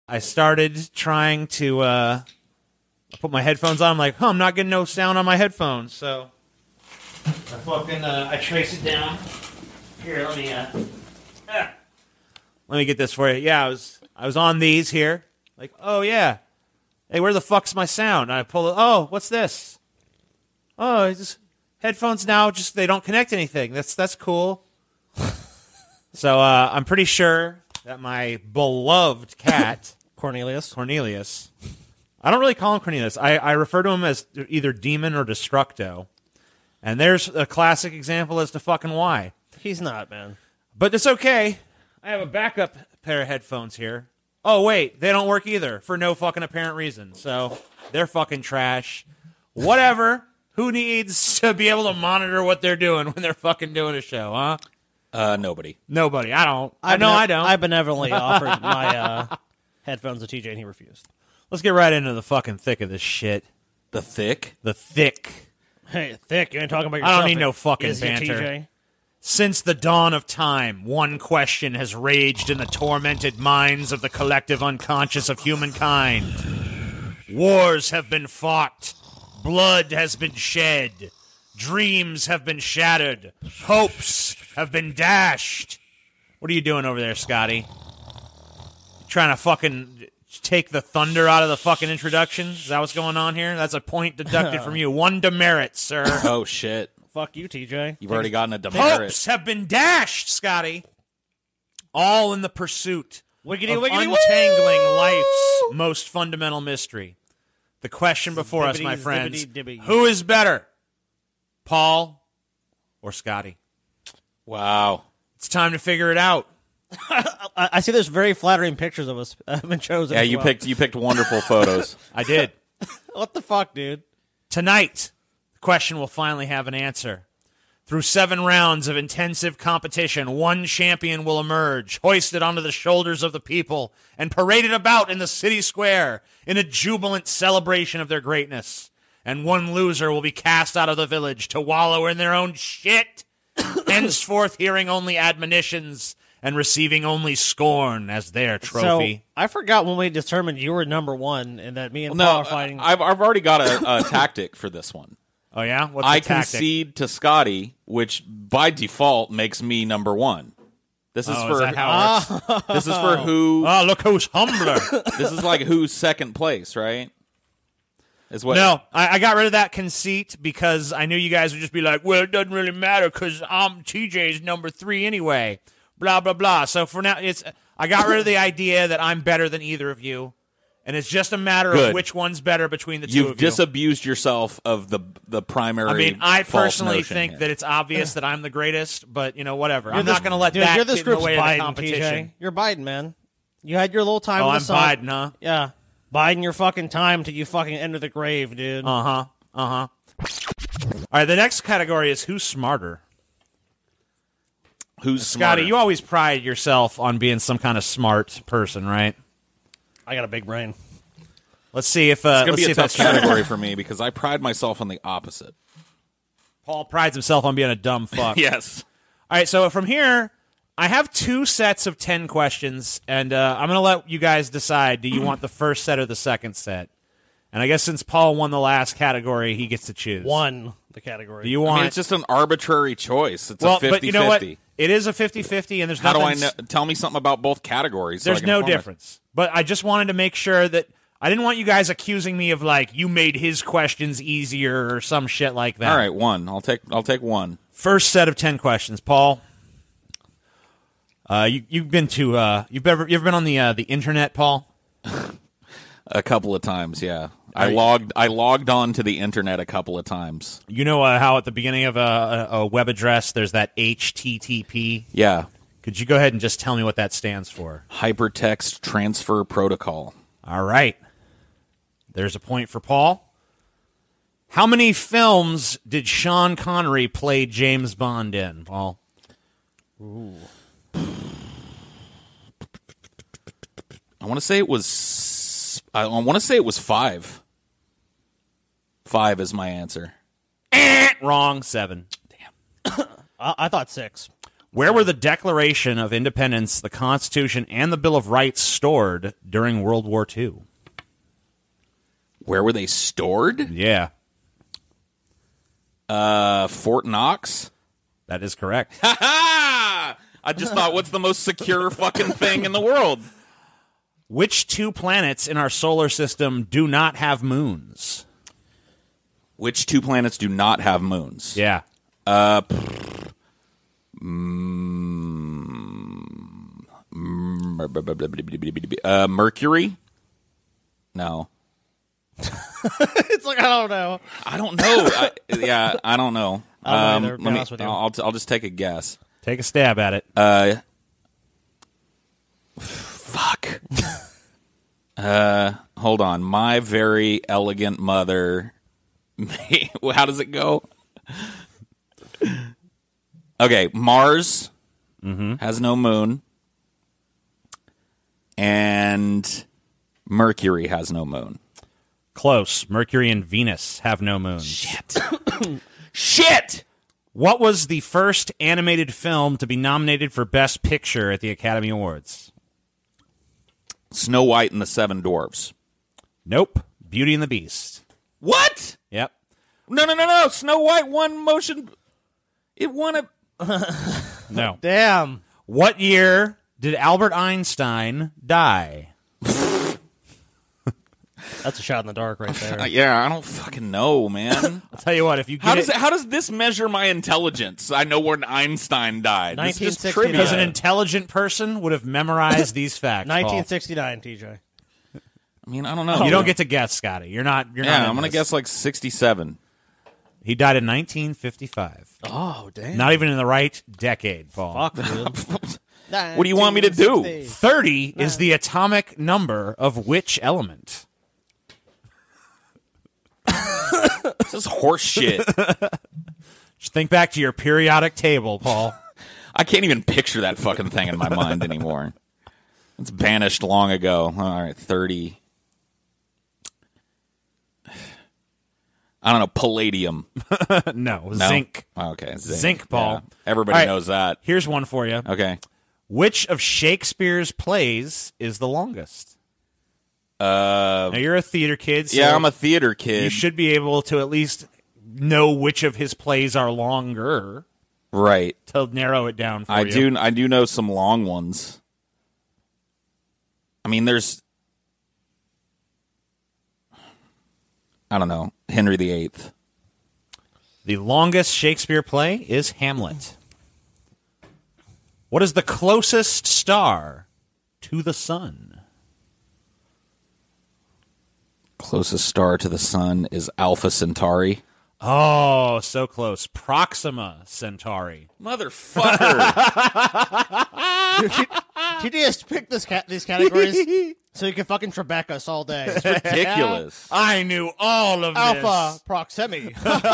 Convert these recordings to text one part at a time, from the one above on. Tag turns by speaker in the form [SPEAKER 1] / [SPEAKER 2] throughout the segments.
[SPEAKER 1] I started trying to put my headphones on. I'm like, I'm not getting no sound on my headphones. So I trace it down. Here, let me get this for you. Yeah, I was on these here. Like, oh yeah. Hey, where the fuck's my sound? And I pull it. Oh, what's this? Oh, it's just headphones now. Just they don't connect anything. That's cool. So I'm pretty sure that my beloved cat
[SPEAKER 2] Cornelius.
[SPEAKER 1] I don't really call him Cornelius. I refer to him as either Demon or Destructo. And there's a classic example as to fucking why.
[SPEAKER 2] He's not, man.
[SPEAKER 1] But it's okay. I have a backup pair of headphones here. Oh, wait. They don't work either for no fucking apparent reason. So they're fucking trash. Whatever. Who needs to be able to monitor what they're doing when they're fucking doing a show, huh?
[SPEAKER 3] Nobody.
[SPEAKER 1] I don't. I don't.
[SPEAKER 2] I benevolently offered my headphones to TJ, and he refused.
[SPEAKER 1] Let's get right into the fucking thick of this shit.
[SPEAKER 3] The thick?
[SPEAKER 1] The thick.
[SPEAKER 2] Hey, thick, you ain't talking about yourself.
[SPEAKER 1] I don't need no fucking
[SPEAKER 2] is
[SPEAKER 1] banter.
[SPEAKER 2] TJ?
[SPEAKER 1] Since the dawn of time, one question has raged in the tormented minds of the collective unconscious of humankind. Wars have been fought. Blood has been shed. Dreams have been shattered. Hopes have been dashed. What are you doing over there, Scotty? Trying to fucking take the thunder out of the fucking introduction? Is that what's going on here? That's a point deducted from you. One demerit, sir.
[SPEAKER 3] Oh, shit.
[SPEAKER 2] Fuck you, TJ.
[SPEAKER 3] You've already gotten a demerit.
[SPEAKER 1] Hopes have been dashed, Scotty. All in the pursuit of untangling life's most fundamental mystery. The question before us, my friends, who is better, Paul or Scotty?
[SPEAKER 3] Wow.
[SPEAKER 1] It's time to figure it out.
[SPEAKER 2] I see there's very flattering pictures of us have been chosen.
[SPEAKER 3] Yeah,
[SPEAKER 2] as
[SPEAKER 3] you
[SPEAKER 2] well.
[SPEAKER 3] picked wonderful photos.
[SPEAKER 1] I did.
[SPEAKER 2] What the fuck, dude?
[SPEAKER 1] Tonight, the question will finally have an answer. Through 7 rounds of intensive competition, one champion will emerge, hoisted onto the shoulders of the people, and paraded about in the city square in a jubilant celebration of their greatness. And one loser will be cast out of the village to wallow in their own shit, henceforth hearing only admonitions and receiving only scorn as their trophy.
[SPEAKER 2] So, I forgot when we determined you were number one and that me and Paul are fighting.
[SPEAKER 3] I've already got a tactic for this one.
[SPEAKER 1] Oh, yeah? What's the
[SPEAKER 3] I
[SPEAKER 1] tactic?
[SPEAKER 3] concede to Scotty, which by default makes me number one. This is
[SPEAKER 1] Is
[SPEAKER 3] for
[SPEAKER 1] that how it works?
[SPEAKER 3] this is for who.
[SPEAKER 1] Oh, look who's humbler.
[SPEAKER 3] This is like who's second place, right? Is what?
[SPEAKER 1] No, I got rid of that conceit because I knew you guys would just be like, well, it doesn't really matter because TJ's number 3 anyway. Blah, blah, blah. So for now, I got rid of the idea that I'm better than either of you. And it's just a matter of which one's better between the two of you.
[SPEAKER 3] You've disabused yourself of the primary.
[SPEAKER 1] I mean, I personally
[SPEAKER 3] notion
[SPEAKER 1] think
[SPEAKER 3] here.
[SPEAKER 1] that it's obvious that I'm the greatest, but, whatever. I'm not going to let
[SPEAKER 2] Dude,
[SPEAKER 1] that
[SPEAKER 2] you're
[SPEAKER 1] get
[SPEAKER 2] this
[SPEAKER 1] in the
[SPEAKER 2] group's
[SPEAKER 1] way of the
[SPEAKER 2] Biden,
[SPEAKER 1] competition.
[SPEAKER 2] TJ. You're Biden, man. You had your little time
[SPEAKER 1] Oh,
[SPEAKER 2] in the
[SPEAKER 1] I'm
[SPEAKER 2] sun.
[SPEAKER 1] Biden, huh?
[SPEAKER 2] Yeah. Biden your fucking time till you fucking enter the grave, dude.
[SPEAKER 1] Uh-huh. All right, the next category is who's smarter.
[SPEAKER 3] Who's
[SPEAKER 1] Scotty,
[SPEAKER 3] smarter?
[SPEAKER 1] you always pride yourself on being some kind of smart person, right?
[SPEAKER 2] I got a big brain.
[SPEAKER 1] Let's see if
[SPEAKER 3] It's going to
[SPEAKER 1] let's
[SPEAKER 3] be
[SPEAKER 1] see
[SPEAKER 3] a
[SPEAKER 1] if
[SPEAKER 3] tough
[SPEAKER 1] that's true.
[SPEAKER 3] category for me because I pride myself on the opposite.
[SPEAKER 1] Paul prides himself on being a dumb fuck.
[SPEAKER 3] Yes.
[SPEAKER 1] All right, so from here, I have 2 sets of 10 questions, and I'm going to let you guys decide. Do you want the first set or the second set? And I guess since Paul won the last category, he gets to choose.
[SPEAKER 2] Won the category.
[SPEAKER 1] Do you want?
[SPEAKER 3] I mean, it's just an arbitrary choice. It's
[SPEAKER 1] well,
[SPEAKER 3] a 50-50.
[SPEAKER 1] but you know what? It is a 50-50, and there's
[SPEAKER 3] How do
[SPEAKER 1] nothing.
[SPEAKER 3] I know? Tell me something about both categories. So
[SPEAKER 1] There's
[SPEAKER 3] I can
[SPEAKER 1] no
[SPEAKER 3] form it.
[SPEAKER 1] difference. But I just wanted to make sure that I didn't want you guys accusing me of like you made his questions easier or some shit like that.
[SPEAKER 3] All right, one. I'll take one.
[SPEAKER 1] First set of 10 questions, Paul. You've been to you ever been on the internet, Paul?
[SPEAKER 3] A couple of times, yeah. I logged on to the internet a couple of times.
[SPEAKER 1] You know how at the beginning of a web address there's that HTTP?
[SPEAKER 3] Yeah.
[SPEAKER 1] Could you go ahead and just tell me what that stands for?
[SPEAKER 3] Hypertext Transfer Protocol.
[SPEAKER 1] All right. There's a point for Paul. How many films did Sean Connery play James Bond in, Paul?
[SPEAKER 2] Ooh.
[SPEAKER 3] I want to say it was 5. 5 is my answer.
[SPEAKER 1] Wrong. 7.
[SPEAKER 2] I thought 6.
[SPEAKER 1] Where were the Declaration of Independence, the Constitution, and the Bill of Rights stored during World War II?
[SPEAKER 3] Where were they stored?
[SPEAKER 1] Yeah,
[SPEAKER 3] Fort Knox.
[SPEAKER 1] that is correct.
[SPEAKER 3] Ha ha! I just thought, what's the most secure fucking thing in the world?
[SPEAKER 1] Which two planets in our solar system do not have moons?
[SPEAKER 3] Which two planets do not have moons?
[SPEAKER 1] Yeah.
[SPEAKER 3] Mercury? No.
[SPEAKER 2] It's like, I don't know.
[SPEAKER 3] I don't know. I don't know.
[SPEAKER 2] I don't know either, to be honest with you.
[SPEAKER 3] I'll just take a guess.
[SPEAKER 1] Take a stab at it.
[SPEAKER 3] Fuck. Hold on. My very elegant mother. How does it go? Okay, Mars has no moon, and Mercury has no moon.
[SPEAKER 1] Close. Mercury and Venus have no moons.
[SPEAKER 3] Shit!
[SPEAKER 1] What was the first animated film to be nominated for Best Picture at the Academy Awards?
[SPEAKER 3] Snow White and the Seven Dwarfs.
[SPEAKER 1] Nope. Beauty and the Beast.
[SPEAKER 3] What?
[SPEAKER 1] Yep.
[SPEAKER 3] No. Snow White won motion. It won a.
[SPEAKER 1] No.
[SPEAKER 2] Damn.
[SPEAKER 1] What year did Albert Einstein die?
[SPEAKER 2] That's a shot in the dark right there.
[SPEAKER 3] Yeah, I don't fucking know, man.
[SPEAKER 1] I'll tell you what, if you get
[SPEAKER 3] How does this measure my intelligence? I know when Einstein died. This is just
[SPEAKER 2] 1969.
[SPEAKER 3] trivia.
[SPEAKER 1] because an intelligent person would have memorized these facts. Paul.
[SPEAKER 2] 1969, TJ.
[SPEAKER 3] I mean, I don't know.
[SPEAKER 1] You don't get to guess, Scotty. You're not. You're not.
[SPEAKER 3] Yeah,
[SPEAKER 1] in
[SPEAKER 3] I'm gonna
[SPEAKER 1] this.
[SPEAKER 3] guess like 67.
[SPEAKER 1] He died in 1955.
[SPEAKER 2] Oh, damn.
[SPEAKER 1] Not even in the right decade, Paul.
[SPEAKER 2] Fuck, dude.
[SPEAKER 3] What do you want me to do?
[SPEAKER 1] 30 is the atomic number of which element?
[SPEAKER 3] This is horse shit.
[SPEAKER 1] Just think back to your periodic table, Paul.
[SPEAKER 3] I can't even picture that fucking thing in my mind anymore. It's banished long ago. All right, 30. I don't know, palladium.
[SPEAKER 1] No,
[SPEAKER 3] No?
[SPEAKER 1] zinc.
[SPEAKER 3] Oh, okay,
[SPEAKER 1] Zinc, Paul.
[SPEAKER 3] Yeah. Everybody
[SPEAKER 1] All right.
[SPEAKER 3] knows that.
[SPEAKER 1] Here's one for you.
[SPEAKER 3] Okay.
[SPEAKER 1] Which of Shakespeare's plays is the longest? Now, you're a theater kid, so
[SPEAKER 3] Yeah, I'm a theater kid.
[SPEAKER 1] you should be able to at least know which of his plays are longer
[SPEAKER 3] Right.
[SPEAKER 1] to narrow it down for
[SPEAKER 3] I
[SPEAKER 1] you.
[SPEAKER 3] do know some long ones. I mean, there's I don't know, Henry VIII.
[SPEAKER 1] The longest Shakespeare play is Hamlet. What is the closest star to the sun?
[SPEAKER 3] Closest star to the sun is Alpha Centauri.
[SPEAKER 1] Oh, so close. Proxima Centauri.
[SPEAKER 3] Motherfucker.
[SPEAKER 2] TJ has picked these categories so you can fucking Trebek us all day.
[SPEAKER 3] Ridiculous.
[SPEAKER 1] I knew all of
[SPEAKER 2] Alpha
[SPEAKER 1] this.
[SPEAKER 2] Proximi.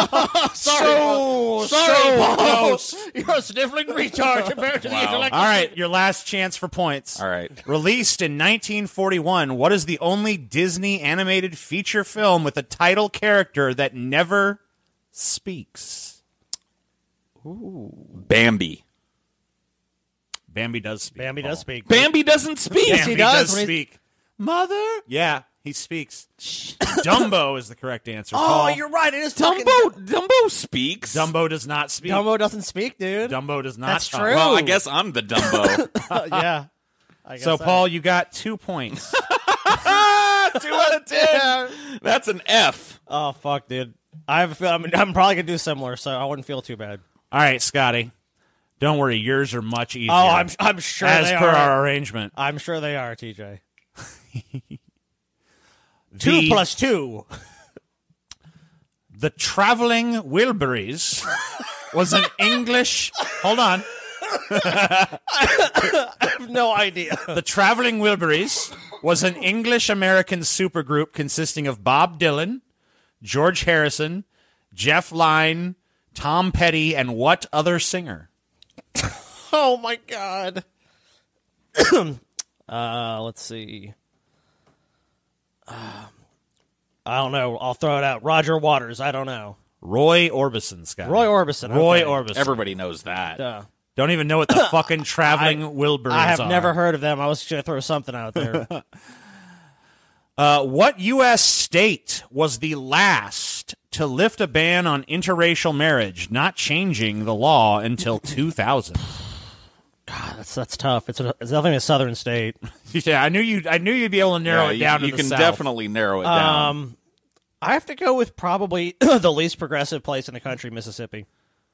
[SPEAKER 1] So
[SPEAKER 2] Paul.
[SPEAKER 1] close.
[SPEAKER 2] You're a sniffling retard compared to the intellectual.
[SPEAKER 1] All right, your last chance for points.
[SPEAKER 3] All right.
[SPEAKER 1] Released in 1941, what is the only Disney animated feature film with a title character that never speaks?
[SPEAKER 3] Bambi.
[SPEAKER 1] Bambi does speak.
[SPEAKER 2] Bambi
[SPEAKER 1] Paul.
[SPEAKER 2] does speak.
[SPEAKER 3] Bambi doesn't speak.
[SPEAKER 2] Yes, he
[SPEAKER 1] Bambi
[SPEAKER 2] does
[SPEAKER 1] does
[SPEAKER 2] when he-
[SPEAKER 1] speak. Mother? Yeah, he speaks. Dumbo is the correct answer.
[SPEAKER 2] Oh,
[SPEAKER 1] Paul.
[SPEAKER 2] you're right. It is fucking
[SPEAKER 3] Dumbo speaks.
[SPEAKER 1] Dumbo does not speak.
[SPEAKER 2] Dumbo doesn't speak, dude.
[SPEAKER 1] Dumbo does not
[SPEAKER 2] That's
[SPEAKER 1] talk.
[SPEAKER 2] true.
[SPEAKER 3] Well, I guess I'm the Dumbo.
[SPEAKER 2] Yeah. I guess
[SPEAKER 1] So, Paul, you got 2 points.
[SPEAKER 3] 2 out of 10. That's an F.
[SPEAKER 2] Oh, fuck, dude. I have a feeling I'm probably going to do similar, so I wouldn't feel too bad.
[SPEAKER 1] All right, Scotty. Don't worry, yours are much easier.
[SPEAKER 2] Oh, I'm sure
[SPEAKER 1] as
[SPEAKER 2] they
[SPEAKER 1] per
[SPEAKER 2] are.
[SPEAKER 1] our arrangement.
[SPEAKER 2] I'm sure they are, TJ.
[SPEAKER 1] The-
[SPEAKER 2] 2 plus 2.
[SPEAKER 1] The Traveling Wilburys was an English. Hold on.
[SPEAKER 2] I have no idea.
[SPEAKER 1] The Traveling Wilburys was an English-American supergroup consisting of Bob Dylan, George Harrison, Jeff Lynne, Tom Petty, and what other singer?
[SPEAKER 2] Oh, my God. Let's see. I don't know. I'll throw it out. Roger Waters. I don't know.
[SPEAKER 1] Roy Orbison, Scott.
[SPEAKER 2] Roy Orbison.
[SPEAKER 1] Roy
[SPEAKER 2] okay.
[SPEAKER 1] Orbison.
[SPEAKER 3] Everybody knows that.
[SPEAKER 1] Don't even know what the fucking traveling Wilburys
[SPEAKER 2] I have
[SPEAKER 1] are.
[SPEAKER 2] never heard of them. I was just going to throw something out there.
[SPEAKER 1] What U.S. state was the last to lift a ban on interracial marriage, not changing the law until 2000?
[SPEAKER 2] God, that's tough. It's definitely a southern state.
[SPEAKER 1] Yeah, I knew you'd be able to narrow it down.
[SPEAKER 3] You
[SPEAKER 1] to
[SPEAKER 3] can
[SPEAKER 1] the South.
[SPEAKER 3] definitely narrow it down.
[SPEAKER 2] I have to go with probably the least progressive place in the country, Mississippi.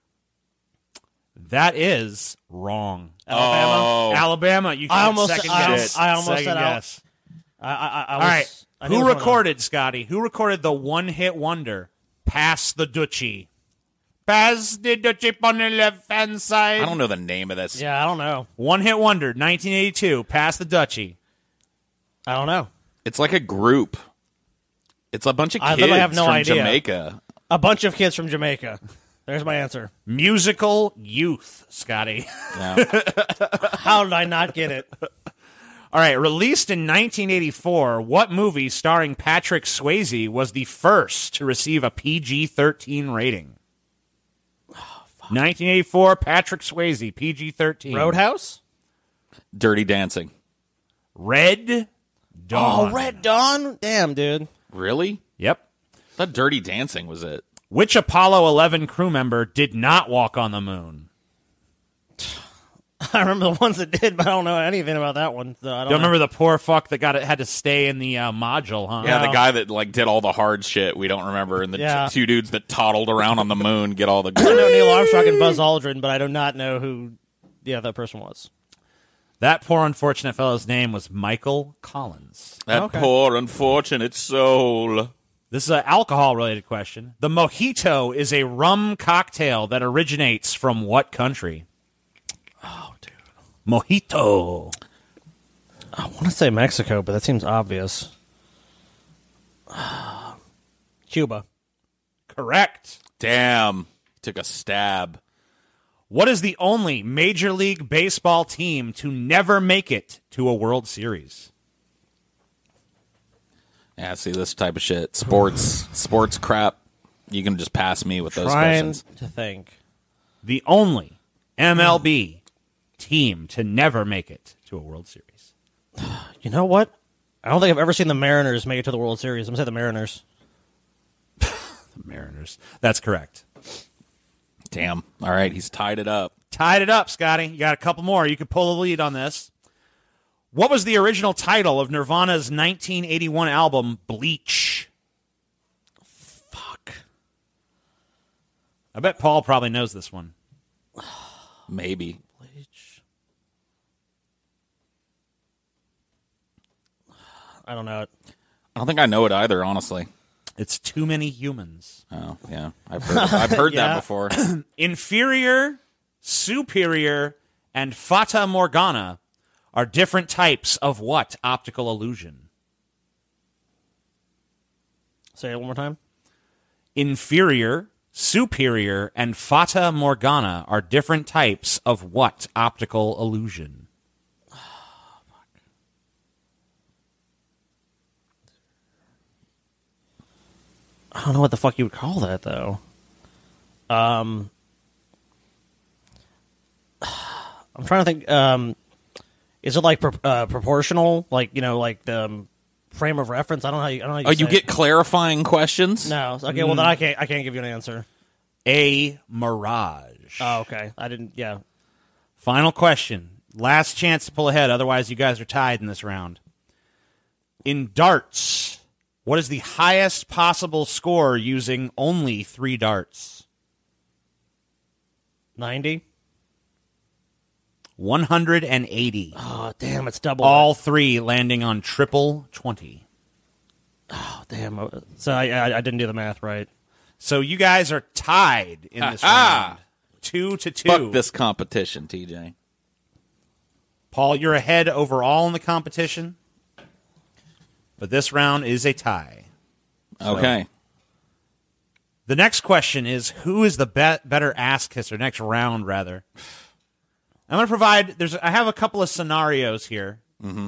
[SPEAKER 1] That is wrong.
[SPEAKER 2] Alabama.
[SPEAKER 1] Alabama. You
[SPEAKER 2] I
[SPEAKER 1] can't
[SPEAKER 2] almost-
[SPEAKER 1] second
[SPEAKER 2] I
[SPEAKER 1] guess.
[SPEAKER 2] almost
[SPEAKER 1] Second
[SPEAKER 2] said
[SPEAKER 1] guess.
[SPEAKER 2] I
[SPEAKER 1] All
[SPEAKER 2] was,
[SPEAKER 1] right.
[SPEAKER 2] I knew it
[SPEAKER 1] Who
[SPEAKER 2] was one of
[SPEAKER 1] recorded, Scotty? Who recorded the one-hit wonder, Pass the Dutchie? Pass the Dutchie on the left-hand side.
[SPEAKER 3] I don't know the name of this.
[SPEAKER 2] them. Yeah, I don't know.
[SPEAKER 1] One-hit wonder, 1982, Pass the Dutchie.
[SPEAKER 2] I don't know.
[SPEAKER 3] It's like a group. It's a bunch of
[SPEAKER 2] I
[SPEAKER 3] kids
[SPEAKER 2] literally have no
[SPEAKER 3] from
[SPEAKER 2] idea.
[SPEAKER 3] Jamaica.
[SPEAKER 2] A bunch of kids from Jamaica. There's my answer.
[SPEAKER 1] Musical Youth, Scotty.
[SPEAKER 3] Yeah.
[SPEAKER 2] How did I not get it?
[SPEAKER 1] All right, released in 1984, what movie starring Patrick Swayze was the first to receive a PG-13 rating? 1984, Patrick Swayze, PG-13.
[SPEAKER 2] Roadhouse?
[SPEAKER 3] Dirty Dancing.
[SPEAKER 1] Red Dawn.
[SPEAKER 2] Oh, Red Dawn? Damn, dude.
[SPEAKER 3] Really?
[SPEAKER 1] Yep.
[SPEAKER 3] I thought Dirty Dancing was it.
[SPEAKER 1] Which Apollo 11 crew member did not walk on the moon?
[SPEAKER 2] I remember the ones that did, but I don't know anything about that one. So I don't
[SPEAKER 1] Don't
[SPEAKER 2] know.
[SPEAKER 1] remember the poor fuck that had to stay in the module, huh?
[SPEAKER 3] Yeah,
[SPEAKER 2] No.
[SPEAKER 3] the guy that did all the hard shit we don't remember, and the
[SPEAKER 2] Yeah.
[SPEAKER 3] two dudes that toddled around on the moon get all the
[SPEAKER 2] I know
[SPEAKER 3] good.
[SPEAKER 2] Neil Armstrong and Buzz Aldrin, but I do not know who the other person was.
[SPEAKER 1] That poor unfortunate fellow's name was Michael Collins.
[SPEAKER 3] That
[SPEAKER 2] Okay.
[SPEAKER 3] poor unfortunate soul.
[SPEAKER 1] This is an alcohol-related question. The mojito is a rum cocktail that originates from what country?
[SPEAKER 2] Oh, dude.
[SPEAKER 1] Mojito.
[SPEAKER 2] I want to say Mexico, but that seems obvious. Cuba.
[SPEAKER 1] Correct.
[SPEAKER 3] Damn. Took a stab.
[SPEAKER 1] What is the only Major League Baseball team to never make it to a World Series?
[SPEAKER 3] Yeah, see this type of shit. Sports crap. You can just pass me with those
[SPEAKER 2] Trying
[SPEAKER 3] questions.
[SPEAKER 2] to think.
[SPEAKER 1] The only MLB team to never make it to a World Series.
[SPEAKER 2] You know what? I don't think I've ever seen the Mariners make it to the World Series. I'm going to say the Mariners.
[SPEAKER 1] The Mariners. That's correct.
[SPEAKER 3] Damn. All right, he's tied it up.
[SPEAKER 1] Tied it up, Scotty. You got a couple more. You could pull the lead on this. What was the original title of Nirvana's 1981 album, Bleach?
[SPEAKER 2] Fuck.
[SPEAKER 1] I bet Paul probably knows this one.
[SPEAKER 3] Maybe.
[SPEAKER 2] Bleach. I don't know it.
[SPEAKER 3] I don't think I know it either, honestly.
[SPEAKER 1] It's Too Many Humans.
[SPEAKER 3] Oh, yeah. I've heard
[SPEAKER 2] Yeah.
[SPEAKER 3] that before.
[SPEAKER 1] Inferior, superior, and fata morgana are different types of what optical illusion?
[SPEAKER 2] Say it one more time.
[SPEAKER 1] Inferior, superior, and fata morgana are different types of what optical illusion?
[SPEAKER 2] I don't know what the fuck you would call that, though. I'm trying to think. Is it like proportional? Like, you know, like the frame of reference? I don't know how you, I don't know how
[SPEAKER 3] Oh,
[SPEAKER 2] you
[SPEAKER 3] you
[SPEAKER 2] say
[SPEAKER 3] get
[SPEAKER 2] it.
[SPEAKER 3] clarifying questions?
[SPEAKER 2] No. Okay, well, then I can't give you an answer.
[SPEAKER 1] A mirage.
[SPEAKER 2] Oh, okay. I didn't, yeah.
[SPEAKER 1] Final question. Last chance to pull ahead, otherwise you guys are tied in this round. In darts, what is the highest possible score using only 3 darts?
[SPEAKER 2] 90?
[SPEAKER 1] 180.
[SPEAKER 2] Oh, damn, it's double.
[SPEAKER 1] All 3 landing on triple 20.
[SPEAKER 2] Oh, damn. So I didn't do the math right.
[SPEAKER 1] So you guys are tied in this round. 2-2.
[SPEAKER 3] Fuck this competition, TJ.
[SPEAKER 1] Paul, you're ahead overall in the competition. But this round is a tie.
[SPEAKER 3] Okay.
[SPEAKER 1] The next question is, who is the better ass kisser? Next round, rather. I'm going to provide. I have a couple of scenarios here.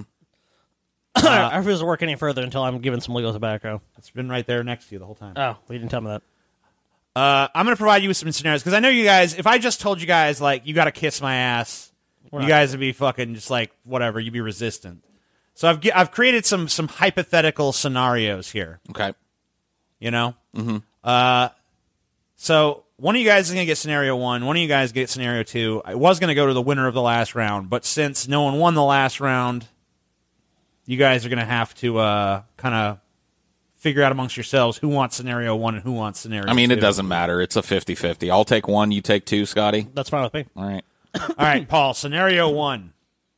[SPEAKER 2] I refuse to work any further until I'm given some legal tobacco.
[SPEAKER 1] It's been right there next to you the whole time.
[SPEAKER 2] Oh, well, you didn't tell me that.
[SPEAKER 1] I'm going to provide you with some scenarios because I know you guys. If I just told you guys like you got to kiss my ass, you guys would be fucking just like whatever. You'd be resistant. So I've created some hypothetical scenarios here.
[SPEAKER 3] Okay.
[SPEAKER 1] You know. Mm-hmm. So one of you guys is going to get scenario 1. One of you guys get scenario 2. I was going to go to the winner of the last round, but since no one won the last round, you guys are going to have to kind of figure out amongst yourselves who wants scenario 1 and who wants scenario 2.
[SPEAKER 3] I mean, it doesn't matter. It's a 50-50. I'll take 1, you take 2, Scotty.
[SPEAKER 2] That's fine with me.
[SPEAKER 3] All right.
[SPEAKER 1] All right, Paul, scenario 1.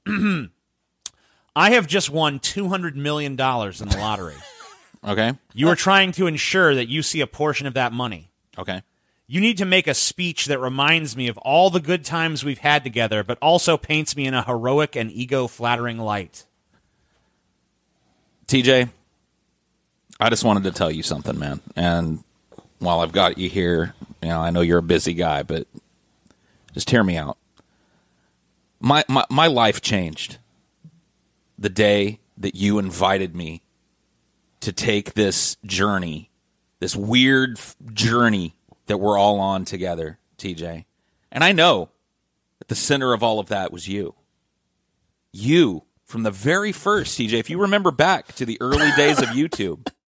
[SPEAKER 1] I have just won $200 million in the lottery.
[SPEAKER 3] Okay.
[SPEAKER 1] You are trying to ensure that you see a portion of that money.
[SPEAKER 3] Okay.
[SPEAKER 1] You need to make a speech that reminds me of all the good times we've had together, but also paints me in a heroic and ego-flattering light.
[SPEAKER 3] TJ, I just wanted to tell you something, man. And while I've got you here, I know you're a busy guy, but just hear me out. My life changed the day that you invited me to take this journey, this weird journey that we're all on together, TJ. And I know that the center of all of that was you. You, from the very first, TJ, if you remember back to the early days of YouTube,